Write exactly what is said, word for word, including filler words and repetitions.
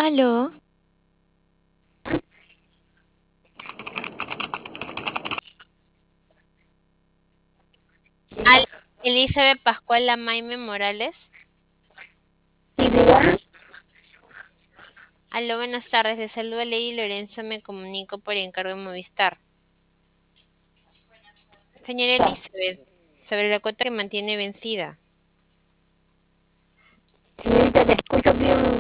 Aló, Al Elizabeth Pascual Lamaime Morales. Sí, diga. Aló, buenas tardes. Le saluda Lady Lorenzo. Me comunico por encargo de Movistar. Señora Elizabeth, sobre la cuota que mantiene vencida. Señorita, te escucho bien